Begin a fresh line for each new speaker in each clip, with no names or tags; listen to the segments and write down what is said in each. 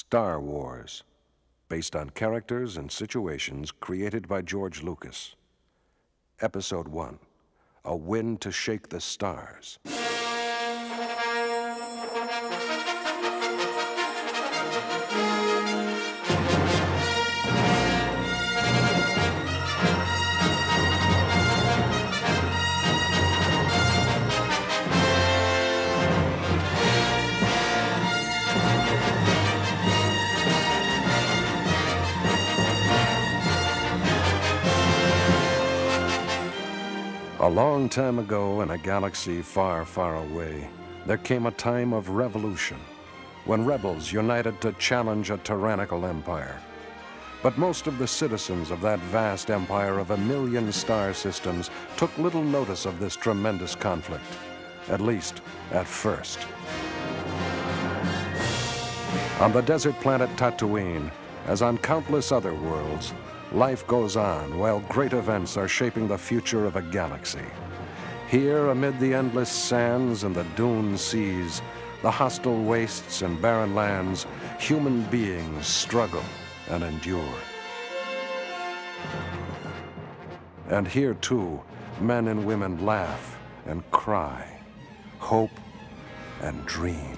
Star Wars, based on characters and situations created by George Lucas. Episode 1, A Wind to Shake the Stars. A long time ago, in a galaxy far, far away, there came a time of revolution, when rebels united to challenge a tyrannical empire. But most of the citizens of that vast empire of 1,000,000 star systems took little notice of this tremendous conflict, at least at first. On the desert planet Tatooine, as on countless other worlds, life goes on while great events are shaping the future of a galaxy. Here, amid the endless sands and the dune seas, the hostile wastes and barren lands, human beings struggle and endure. And here, too, men and women laugh and cry, hope and dream.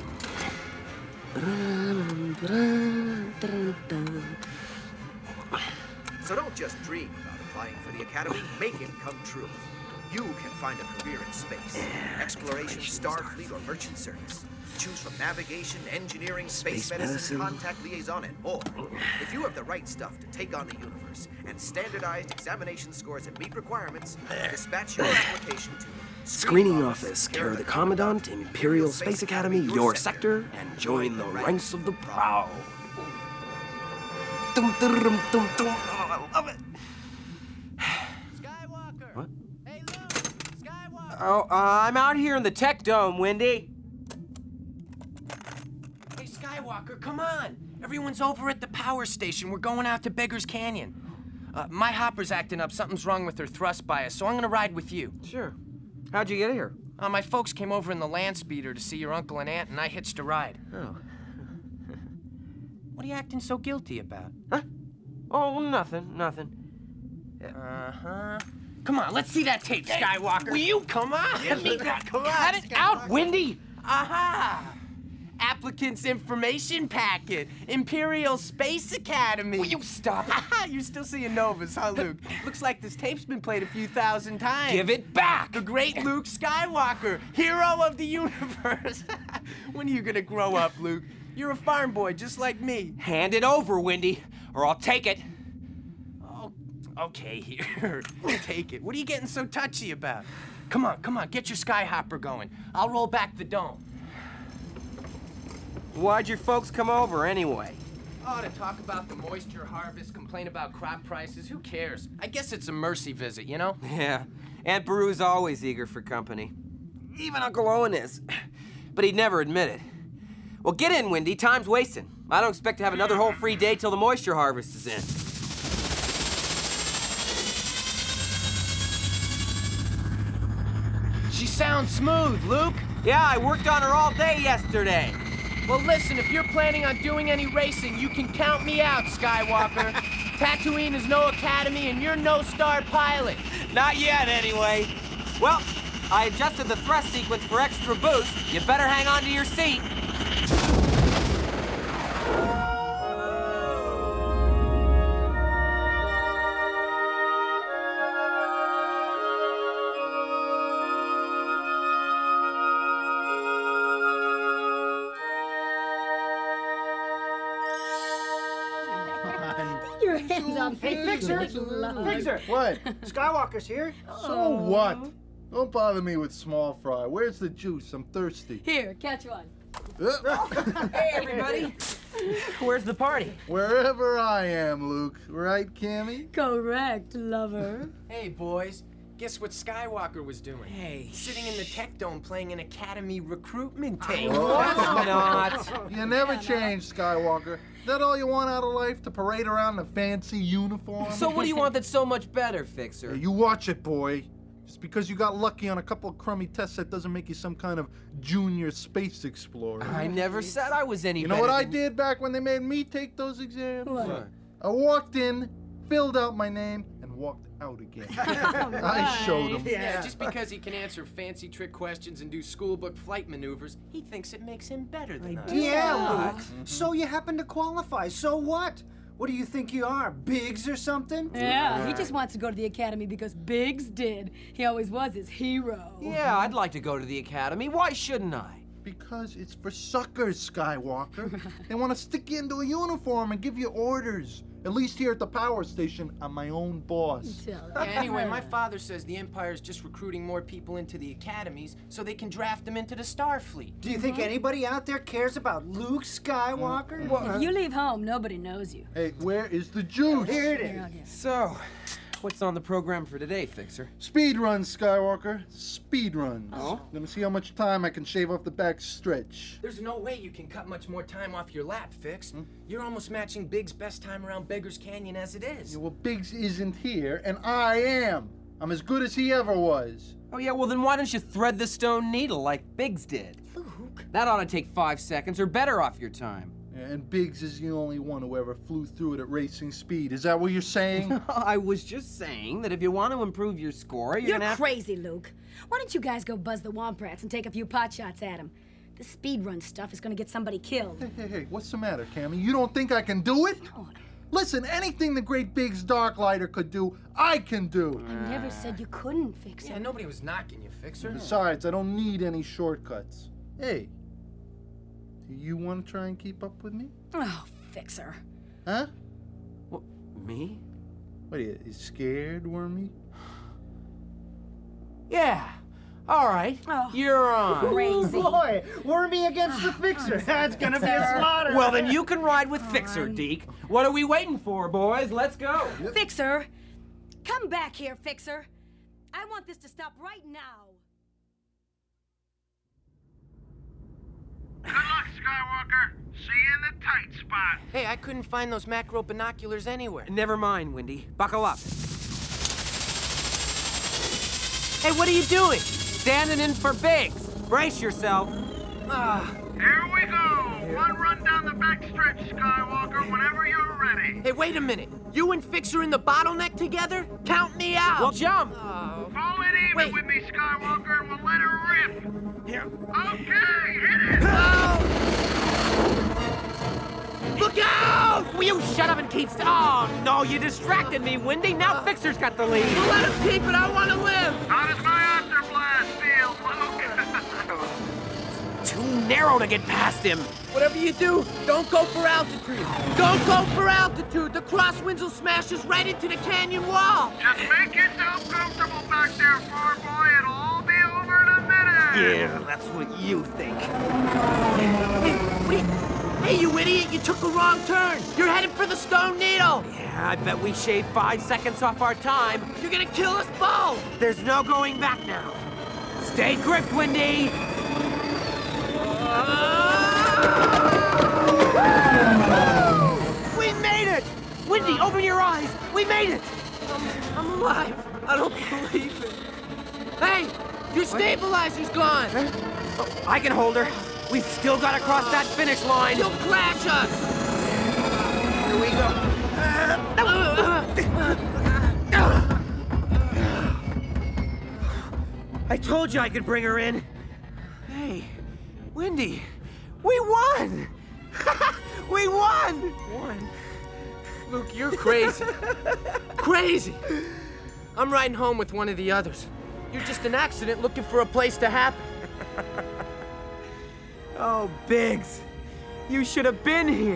So don't just dream about applying for the Academy, make it come true. You can find a career in space, exploration, Starfleet, or merchant service. Choose from navigation, engineering, space medicine, contact liaison, and more. If you have the right stuff to take on the universe and standardized examination scores that meet requirements, dispatch your application to
Screening Office, care of the Commandant, Imperial Space Academy, your sector, and join the ranks of the proud. Dum, dum, dum, dum, dum. Oh, I love it.
Skywalker!
What?
Hey, Luke! Skywalker!
Oh, I'm out here in the Tech Dome, Wendy.
Hey, Skywalker, come on! Everyone's over at the power station. We're going out to Beggar's Canyon. My hopper's acting up. Something's wrong with her thrust bias, so I'm gonna ride with you.
Sure. How'd you get here?
My folks came over in the land speeder to see your uncle and aunt, and I hitched a ride.
Oh.
What are you acting so guilty about?
Huh? Oh, nothing.
Uh-huh. Come on, let's see that tape, Skywalker.
Will you
come on?
give me that?
Come on,
Cut it
Skywalker.
out, Wendy!
Aha! Applicant's information packet. Imperial Space Academy.
Will you stop it?
You're still seeing Novas, huh, Luke? Looks like this tape's been played a few thousand times.
Give it back!
The great Luke Skywalker, hero of the universe. When are you gonna grow up, Luke? You're a farm boy just like me.
Hand it over, Wendy, or I'll take it.
Oh, okay, here. Take it. What are you getting so touchy about? Come on, get your skyhopper going. I'll roll back the dome.
Why'd your folks come over, anyway?
Oh, to talk about the moisture harvest, complain about crop prices, who cares? I guess it's a mercy visit, you know?
Yeah, Aunt Beru's always eager for company. Even Uncle Owen is. But he'd never admit it. Well, get in, Wendy. Time's wasting. I don't expect to have another whole free day till the moisture harvest is in.
She sounds smooth, Luke.
Yeah, I worked on her all day yesterday.
Well, listen, if you're planning on doing any racing, you can count me out, Skywalker. Tatooine is no academy, and you're no star pilot.
Not yet, anyway. Well, I adjusted the thrust sequence for extra boost. You better hang on to your seat.
Your hands off.
Hey, Fixer! Fixer!
What?
Skywalker's here.
So what? Don't bother me with small fry. Where's the juice? I'm thirsty.
Here, catch one.
Hey, everybody. Where's the party?
Wherever I am, Luke. Right, Cammy?
Correct, lover.
Hey, boys. Guess what Skywalker was doing?
Hey.
Sitting in the Tech Dome playing an Academy recruitment tape.
Not.
You never change, Skywalker. Is that all you want out of life? To parade around in a fancy uniform?
So what do you want that's so much better, Fixer?
You watch it, boy. Just because you got lucky on a couple of crummy tests, that doesn't make you some kind of junior space explorer.
I never said I was any
You know
better
what I
than
did back when they made me take those exams?
What?
I walked in, filled out my name, and walked out again. I showed them.
Yeah, just because he can answer fancy trick questions and do school book flight maneuvers, he thinks it makes him better than us.
Yeah, Luke. So you happen to qualify. So what? What do you think you are, Biggs or something?
Yeah, he just wants to go to the academy because Biggs did. He always was his hero.
Yeah, I'd like to go to the academy. Why shouldn't I?
Because it's for suckers, Skywalker. They want to stick you into a uniform and give you orders. At least here at the power station, I'm my own boss.
Yeah, anyway, my father says the Empire's just recruiting more people into the academies so they can draft them into the Starfleet.
Do you think anybody out there cares about Luke Skywalker?
If you leave home, nobody knows you.
Hey, where is the juice?
Here it
Here,
is.
I'll get it.
So, what's on the program for today, Fixer?
Speed runs, Skywalker. Speed runs.
Oh?
Gonna see how much time I can shave off the back stretch.
There's no way you can cut much more time off your lap, Fix. You're almost matching Big's best time around Beggars Canyon as it is.
Yeah, well, Biggs isn't here, and I am. I'm as good as he ever was.
Oh, yeah, well, then why don't you thread the stone needle like Biggs did?
Luke.
That ought to take 5 seconds or better off your time.
Yeah, and Biggs is the only one who ever flew through it at racing speed. Is that what you're saying?
I was just saying that if you want to improve your score, you're
You're
gonna have
crazy, Luke. Why don't you guys go buzz the Womp Rats and take a few pot shots at him? This speed run stuff is gonna get somebody killed.
Hey, what's the matter, Cammy? You don't think I can do it?
No,
Listen, anything the great Biggs Darklighter could do, I can do.
I never said you couldn't fix
Yeah,
it.
nobody was knocking you, Fixer.
Besides, I don't need any shortcuts. Hey, do you want to try and keep up with me?
Oh, Fixer.
Huh?
What, me?
What are you scared, Wormy?
Yeah. All right.
Oh.
You're on.
Crazy.
Boy, Wormy against the Fixer. That's gonna be a slaughter.
Well, then you can ride with Fixer, Deke. What are we waiting for, boys? Let's go.
Fixer! Come back here, Fixer. I want this to stop right now.
Good luck, Skywalker. See you in the tight spot.
Hey, I couldn't find those macro binoculars anywhere.
Never mind, Windy. Buckle up. Hey, what are you doing? Standing in for Biggs. Brace yourself.
Here we go. One run down the back stretch, Skywalker, whenever you're ready.
Hey, wait a minute. You and Fixer in the bottleneck together? Count me out.
Well, jump.
Fall in even
Wait.
with me, Skywalker, and we'll let her rip.
Here.
Okay, hit it.
Look out! Will you shut up and keep Oh, no, you distracted me, Windy. Now Fixer's got the lead.
Let him keep it. I want to live.
How does my afterblast feel, Luke?
Too narrow to get past him.
Whatever you do, don't go for altitude. Don't go for altitude. The crosswinds will smash us right into the canyon wall.
Just make yourself comfortable back there, far boy. It'll all be over in a minute.
Yeah, that's what you think.
Hey, you idiot, you took the wrong turn. You're headed for the Stone Needle.
Yeah, I bet we shaved 5 seconds off our time.
You're gonna kill us both.
There's no going back now. Stay gripped, Windy. We made it! Windy, open your eyes. We made it.
I'm alive. I don't believe it. Hey, your stabilizer's gone.
Oh, I can hold her. We've still got to cross that finish line.
You'll crash us.
Here we go. I told you I could bring her in. Hey, Windy, we won! We won!
Luke, you're crazy. Crazy. I'm riding home with one of the others. You're just an accident looking for a place to happen.
Oh, Biggs, you should have been here.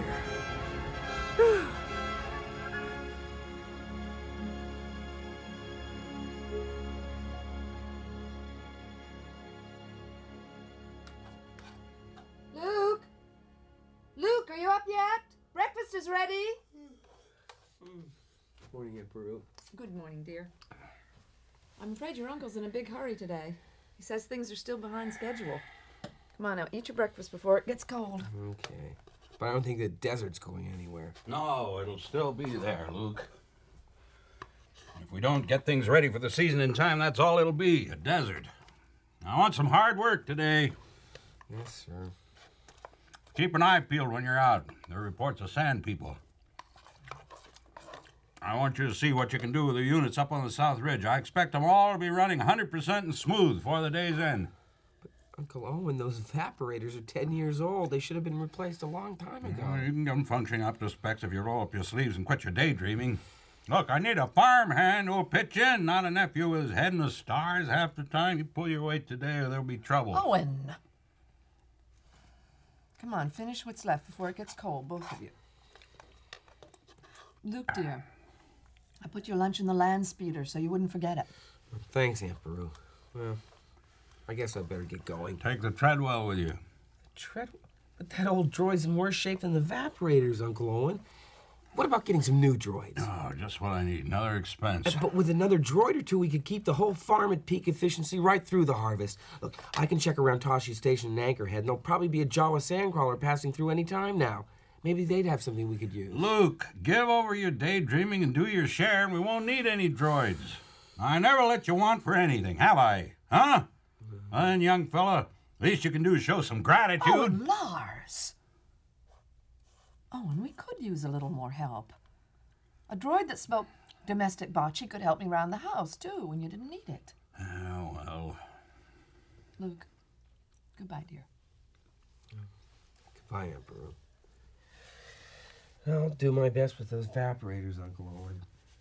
Luke? Luke, are you up yet? Breakfast is ready.
Morning, Emperor.
Good morning, dear. I'm afraid your uncle's in a big hurry today. He says things are still behind schedule. Come on now, eat your breakfast before it gets cold.
Okay. But I don't think the desert's going anywhere.
No, it'll still be there, Luke. If we don't get things ready for the season in time, that's all it'll be, a desert. I want some hard work today.
Yes, sir.
Keep an eye peeled when you're out. There are reports of sand people. I want you to see what you can do with the units up on the South Ridge. I expect them all to be running 100% and smooth before the day's end.
But, Uncle Owen, those evaporators are 10 years old. They should have been replaced a long time ago.
Well, you can get them functioning up to specs if you roll up your sleeves and quit your daydreaming. Look, I need a farmhand who'll pitch in, not a nephew with his head in the stars half the time. You pull your weight today or there'll be trouble.
Owen! Come on, finish what's left before it gets cold, both of you. Luke, dear, I put your lunch in the land speeder so you wouldn't forget it.
Thanks, Aunt Beru. Well, I guess I'd better get going.
Take the Treadwell with you.
Treadwell? But that old droid's in worse shape than the evaporators, Uncle Owen. What about getting some new droids?
Oh, just what I need. Another expense.
But with another droid or two, we could keep the whole farm at peak efficiency right through the harvest. Look, I can check around Toshi Station and Anchorhead, and there'll probably be a Jawa sandcrawler passing through any time now. Maybe they'd have something we could use.
Luke, give over your daydreaming and do your share, and we won't need any droids. I never let you want for anything, have I? Huh? And young fella, least you can do is show some gratitude.
Oh, Lars! Oh, and we could use a little more help. A droid that spoke domestic bocce could help me around the house, too, when you didn't need it.
Oh, well.
Luke, goodbye, dear.
Goodbye, Aunt Beru. I'll do my best with those evaporators, Uncle Owen.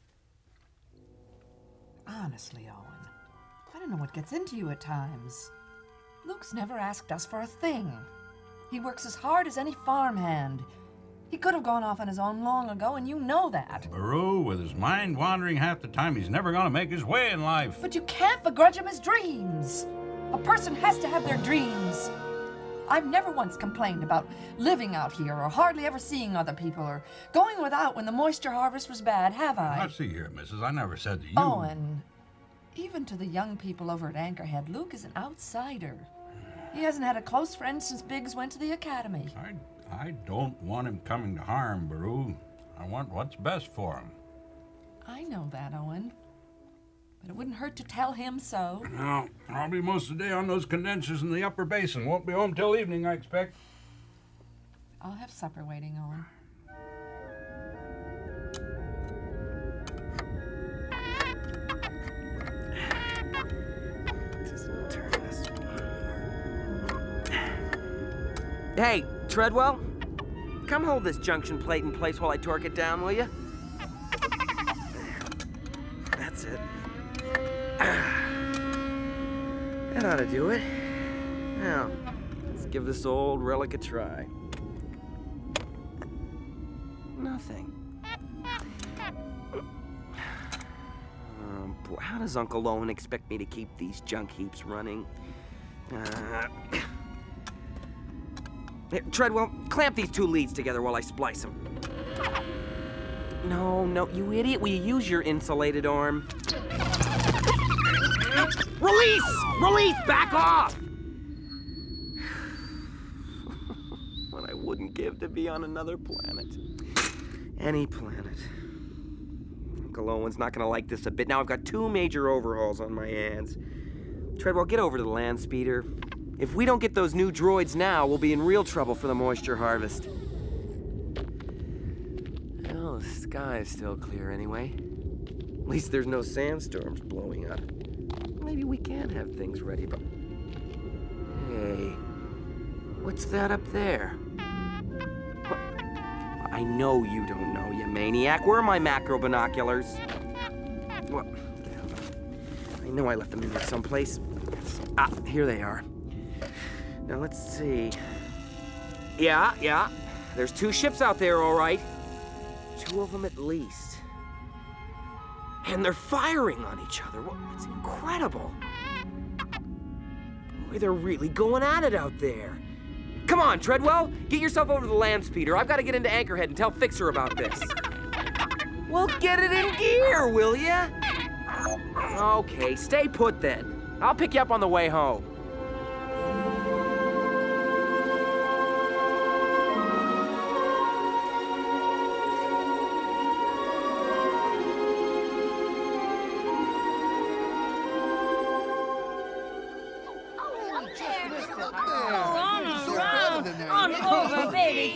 Honestly, Owen, I don't know what gets into you at times. Luke's never asked us for a thing. He works as hard as any farmhand. He could have gone off on his own long ago, and you know that.
Beru, with his mind wandering half the time, he's never gonna make his way in life.
But you can't begrudge him his dreams. A person has to have their dreams. I've never once complained about living out here or hardly ever seeing other people or going without when the moisture harvest was bad, have I?
Now, see here, missus, I never said to you.
Owen, even to the young people over at Anchorhead, Luke is an outsider. He hasn't had a close friend since Biggs went to the academy.
I don't want him coming to harm, Beru. I want what's best for him.
I know that, Owen. But it wouldn't hurt to tell him so.
No, I'll be most of the day on those condensers in the upper basin. Won't be home till evening, I expect.
I'll have supper waiting, Owen.
Hey, Treadwell, come hold this junction plate in place while I torque it down, will you? That's it. That ought to do it. Now, let's give this old relic a try. Nothing. Oh, boy, how does Uncle Owen expect me to keep these junk heaps running? Here, Treadwell, clamp these two leads together while I splice them. No, you idiot. Will you use your insulated arm? Release! Back off! What I wouldn't give to be on another planet. Any planet. Uncle Owen's not gonna like this a bit. Now I've got two major overhauls on my hands. Treadwell, get over to the land speeder. If we don't get those new droids now, we'll be in real trouble for the moisture harvest. Well, the sky is still clear anyway. At least there's no sandstorms blowing up. Maybe we can have things ready, but... Hey, what's that up there? What? I know you don't know, you maniac. Where are my macro binoculars? What? I know I left them in there someplace. Ah, here they are. Now, let's see. Yeah. There's two ships out there, all right. Two of them at least. And they're firing on each other. Well, it's incredible. Boy, they're really going at it out there. Come on, Treadwell. Get yourself over to the land speeder. I've got to get into Anchorhead and tell Fixer about this. Well, get it in gear, will ya? Okay, stay put then. I'll pick you up on the way home.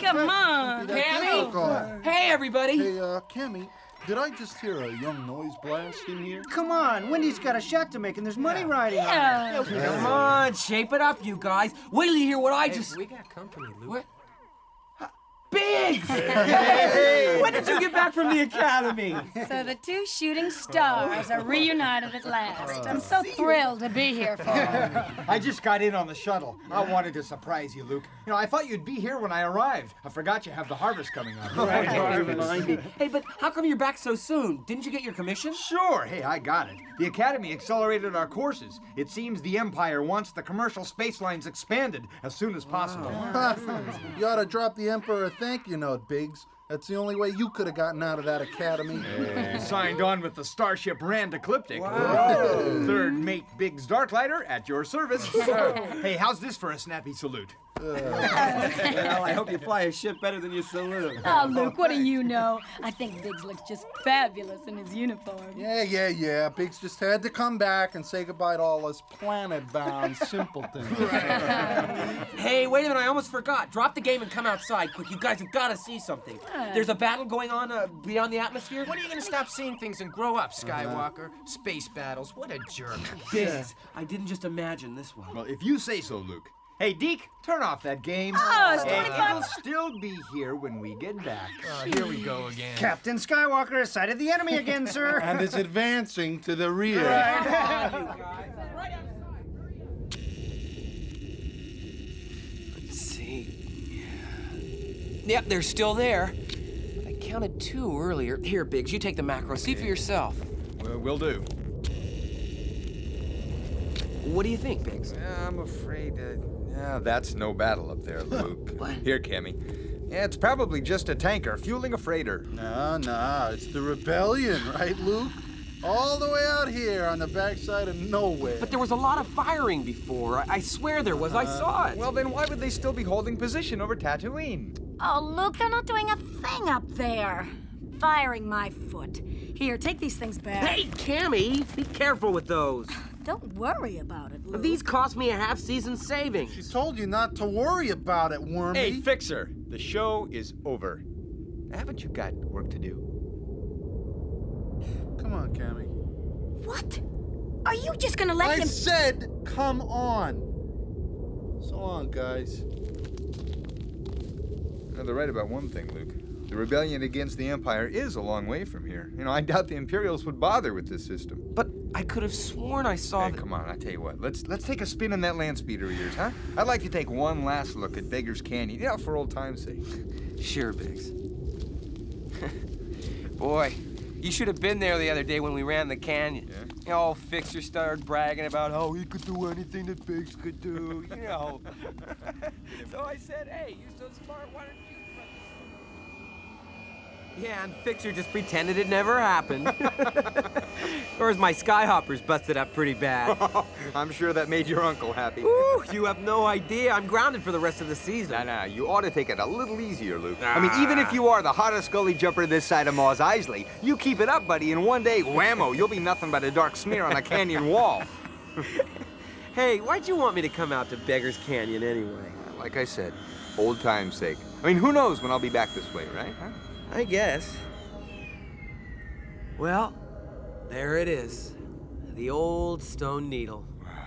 Come on.
Cammy! Hey, everybody!
Hey, Cammy, did I just hear a young noise blast in here?
Come on, Wendy's got a shot to make, and there's money riding on it.
Come on, shape it up, you guys. Wait till you hear what I just...
We got company, Luke.
What? Biggs! Hey! When did you get back from the academy?
So the two shooting stars are reunited at last. I'm so thrilled to be here for them.
I just got in on the shuttle. I wanted to surprise you, Luke. You know, I thought you'd be here when I arrived. I forgot you have the harvest coming up.
Remind me. Hey, but how come you're back so soon? Didn't you get your commission?
Sure. Hey, I got it. The Academy accelerated our courses. It seems the Empire wants the commercial space lines expanded as soon as possible.
You ought to drop the Emperor a thank you note, Biggs. That's the only way you could have gotten out of that academy.
Signed on with the Starship Rand Ecliptic.
Wow.
Third mate Biggs Darklighter at your service. Hey, how's this for a snappy salute?
Well, I hope you fly a ship better than you salute.
Oh, Luke, what do you know? I think Biggs looks just fabulous in his uniform.
Yeah. Biggs just had to come back and say goodbye to all us planet-bound simpletons.
Hey, wait a minute, I almost forgot. Drop the game and come outside, quick. You guys have got to see something. There's a battle going on beyond the atmosphere.
When are you gonna stop seeing things and grow up, Skywalker? Space battles, what a jerk.
Biggs, I didn't just imagine this one.
Well, if you say so, Luke. Hey, Deke, turn off that game.
Oh, it's
And
25.
it'll still be here when we get back.
Here we go again.
Captain Skywalker has sighted the enemy again, sir.
And is advancing to the rear.
Let's see. Yep, they're still there. I counted 2 earlier. Here, Biggs, you take the macro. See for yourself.
Well, will do.
What do you think, Biggs?
I'm afraid that's no battle up there, Luke.
What?
Here, Cammy. Yeah, it's probably just a tanker fueling a freighter.
No, it's the rebellion, right, Luke? All the way out here on the backside of nowhere.
But there was a lot of firing before. I swear there was. I saw it.
Well, then why would they still be holding position over Tatooine?
Oh, Luke, they're not doing a thing up there. Firing my foot. Here, take these things back.
Hey, Cammy, be careful with those.
Don't worry about it, Luke.
These cost me a half-season savings.
She told you not to worry about it, Wormy.
Hey, Fixer, the show is over. Haven't you got work to do?
Come on, Cammy.
What? Are you just gonna let
I
him...
said, come on. So long, guys.
No, they're right about one thing, Luke. The rebellion against the Empire is a long way from here. You know, I doubt the Imperials would bother with this system.
But I could have sworn I saw
Hey, come on, I tell you what. Let's take a spin in that land speeder of yours, huh? I'd like to take one last look at Beggar's Canyon, for old time's sake.
Sure, Biggs. Boy, you should have been there the other day when we ran the canyon.
Yeah?
You know, Fixer started bragging about how he could do anything that Biggs could do, you know. So I said, hey, you're so smart, why don't you... Yeah, and Fixer just pretended it never happened. Of course, my Skyhopper's busted up pretty bad.
I'm sure that made your uncle happy.
Ooh, you have no idea. I'm grounded for the rest of the season.
Nah, you ought to take it a little easier, Luke. I mean, even if you are the hottest gully jumper this side of Mos Eisley, you keep it up, buddy, and one day, whammo, you'll be nothing but a dark smear on a canyon wall.
Hey, why'd you want me to come out to Beggar's Canyon anyway?
Like I said, old time's sake. I mean, who knows when I'll be back this way, right? Huh?
I guess. Well, there it is. The old Stone Needle.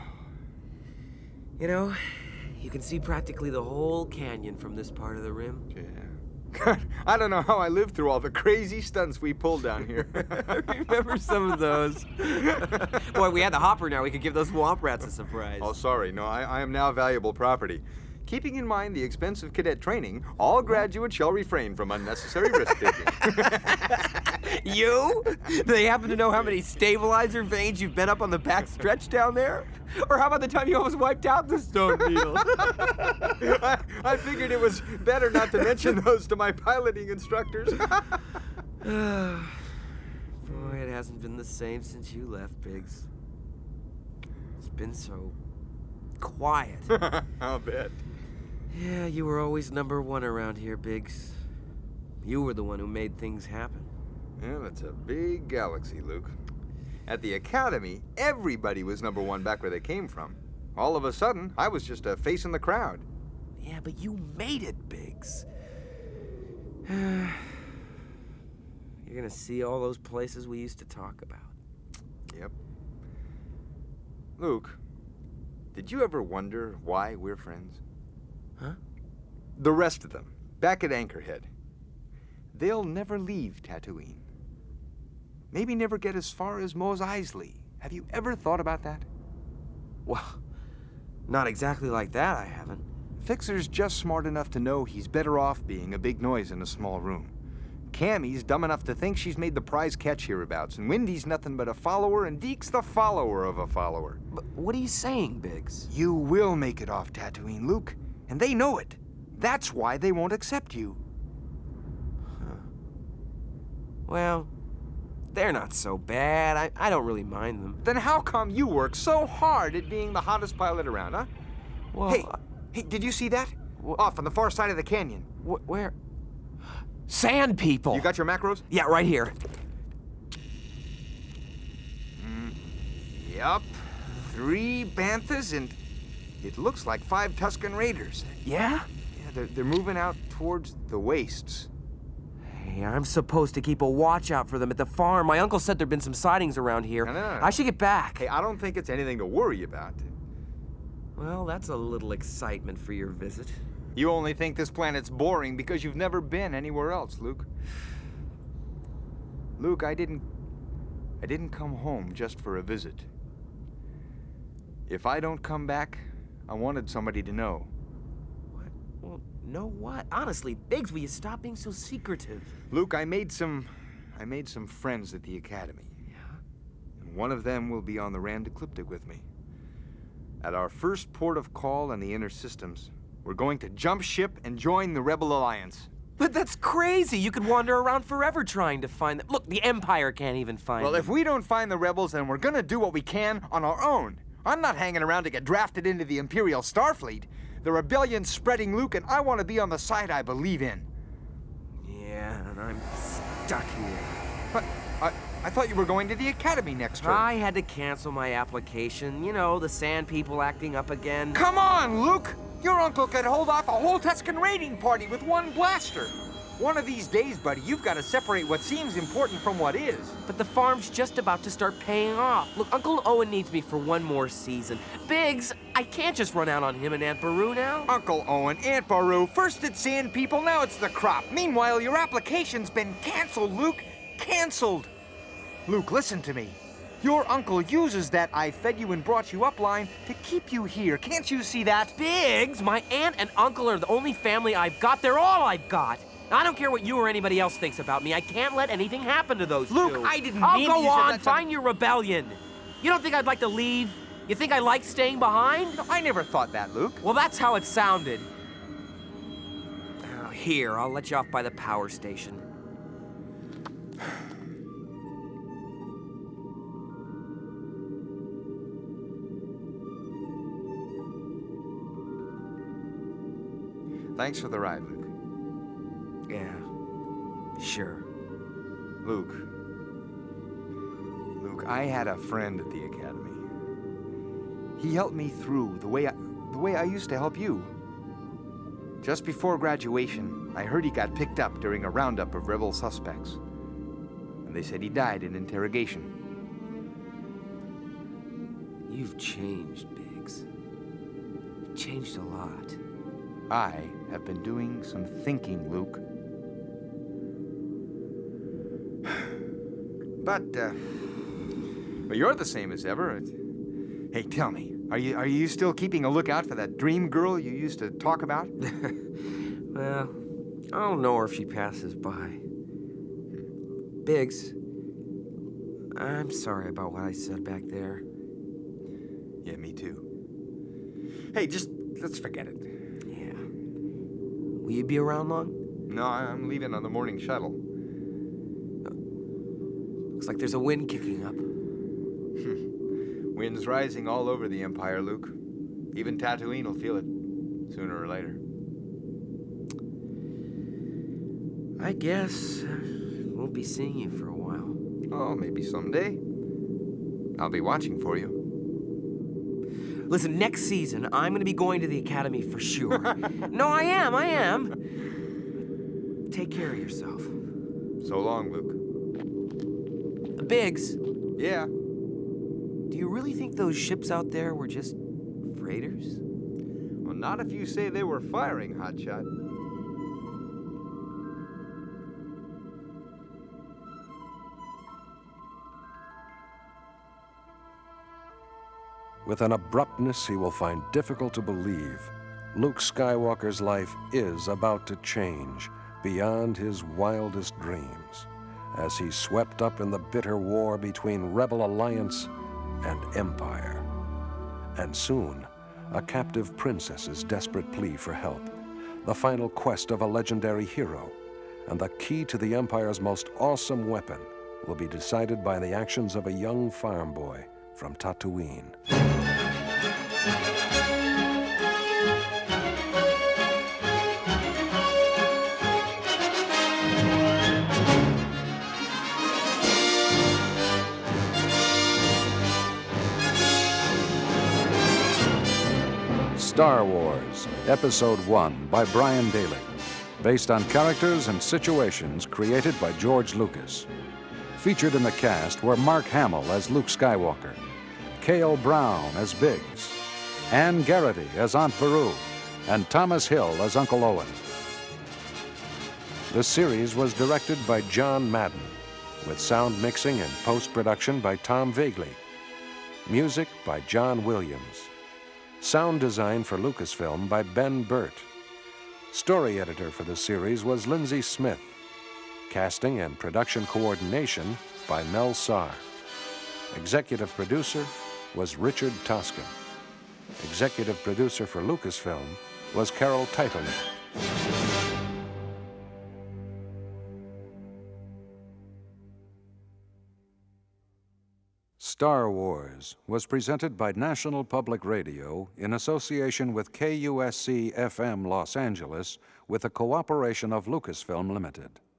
You know, you can see practically the whole canyon from this part of the rim.
Yeah. I don't know how I lived through all the crazy stunts we pulled down here.
I remember some of those. Boy, we had the hopper now. We could give those Womp Rats a surprise.
Oh, sorry. No, I am now valuable property. Keeping in mind the expense of cadet training, all graduates shall refrain from unnecessary risk-taking.
You? Do they happen to know how many stabilizer veins you've been up on the back stretch down there? Or how about the time you almost wiped out the Stone Needle?
I figured it was better not to mention those to my piloting instructors.
Boy, it hasn't been the same since you left, Biggs. It's been so quiet.
I'll bet.
Yeah, you were always number one around here, Biggs. You were the one who made things happen.
Yeah, that's a big galaxy, Luke. At the Academy, everybody was number one back where they came from. All of a sudden, I was just a face in the crowd.
Yeah, but you made it, Biggs. You're gonna see all those places we used to talk about.
Yep. Luke, did you ever wonder why we're friends?
Huh?
The rest of them, back at Anchorhead, they'll never leave Tatooine. Maybe never get as far as Mos Eisley. Have you ever thought about that?
Well, not exactly like that, I haven't.
Fixer's just smart enough to know he's better off being a big noise in a small room. Cammy's dumb enough to think she's made the prize catch hereabouts, and Wendy's nothing but a follower, and Deke's the follower of a follower.
But what are you saying, Biggs?
You will make it off Tatooine, Luke, and they know it. That's why they won't accept you.
Huh. Well, they're not so bad. I don't really mind them.
Then how come you work so hard at being the hottest pilot around, huh?
Well,
Hey, did you see that? Off on the far side of the canyon.
Where? Sand people!
You got your macros?
Yeah, right here.
Yup. 3 Banthas and it looks like 5 Tusken Raiders.
Yeah?
Yeah, they're moving out towards the wastes.
Hey, I'm supposed to keep a watch out for them at the farm. My uncle said there'd been some sightings around here.
No.
I should get back.
Hey, I don't think it's anything to worry about.
Well, that's a little excitement for your visit.
You only think this planet's boring because you've never been anywhere else, Luke. Luke, I didn't come home just for a visit. If I don't come back, I wanted somebody to know.
What? Well, know what? Honestly, Biggs, will you stop being so secretive?
Luke, I made some friends at the Academy.
Yeah?
And one of them will be on the Rand Ecliptic with me. At our first port of call in the inner systems, we're going to jump ship and join the Rebel Alliance.
But that's crazy. You could wander around forever trying to find them. Look, the Empire can't even find them.
Well, if we don't find the rebels, then we're gonna do what we can on our own. I'm not hanging around to get drafted into the Imperial Starfleet. The rebellion's spreading, Luke, and I want to be on the side I believe in.
Yeah, and I'm stuck here.
But I thought you were going to the Academy next term.
I had to cancel my application. You know, the Sand people acting up again.
Come on, Luke! Your uncle could hold off a whole Tusken raiding party with one blaster. One of these days, buddy, you've got to separate what seems important from what is.
But the farm's just about to start paying off. Look, Uncle Owen needs me for one more season. Biggs, I can't just run out on him and Aunt Beru now.
Uncle Owen, Aunt Beru, first it's Sand People, now it's the crop. Meanwhile, your application's been canceled, Luke. Canceled. Luke, listen to me. Your uncle uses that I fed you and brought you up line to keep you here. Can't you see that?
Biggs, my aunt and uncle are the only family I've got. They're all I've got. I don't care what you or anybody else thinks about me. I can't let anything happen to those
Luke,
two.
I didn't
I'll
mean
go
you said
on.
that to-
Find your rebellion. You don't think I'd like to leave? You think I like staying behind?
No, I never thought that, Luke.
Well, that's how it sounded. Here, I'll let you off by the power station.
Thanks for the ride, Luke.
Yeah, sure.
Luke, I had a friend at the Academy. He helped me through the way I used to help you. Just before graduation, I heard he got picked up during a roundup of rebel suspects. And they said he died in interrogation.
You've changed, Biggs. You've changed a lot.
I have been doing some thinking, Luke. But you're the same as ever. Hey, tell me, are you still keeping a lookout for that dream girl you used to talk about?
Well, I don't know her if she passes by. Biggs, I'm sorry about what I said back there.
Yeah, me too. Hey, let's forget it.
Yeah. Will you be around long?
No, I'm leaving on the morning shuttle.
Looks like there's a wind kicking up.
Wind's rising all over the Empire, Luke. Even Tatooine will feel it, sooner or later.
I guess won't be seeing you for a while.
Oh, maybe someday. I'll be watching for you.
Listen, next season, I'm going to be going to the Academy for sure. No, I am. take care of yourself.
So long, Luke.
Biggs,
Yeah.
do you really think those ships out there were just freighters?
Well, not if you say they were firing, Hotshot.
With an abruptness he will find difficult to believe, Luke Skywalker's life is about to change beyond his wildest dreams as he's swept up in the bitter war between Rebel Alliance and Empire. And soon, a captive princess's desperate plea for help, the final quest of a legendary hero, and the key to the Empire's most awesome weapon will be decided by the actions of a young farm boy from Tatooine. Star Wars, Episode 1 by Brian Daley, based on characters and situations created by George Lucas. Featured in the cast were Mark Hamill as Luke Skywalker, Cale Brown as Biggs, Ann Garrity as Aunt Beru, and Thomas Hill as Uncle Owen. The series was directed by John Madden, with sound mixing and post-production by Tom Vagley. Music by John Williams. Sound design for Lucasfilm by Ben Burt. Story editor for the series was Lindsay Smith. Casting and production coordination by Mel Sarr. Executive producer was Richard Toscan. Executive producer for Lucasfilm was Carol Teitelman. Star Wars was presented by National Public Radio in association with KUSC-FM Los Angeles with the cooperation of Lucasfilm Limited.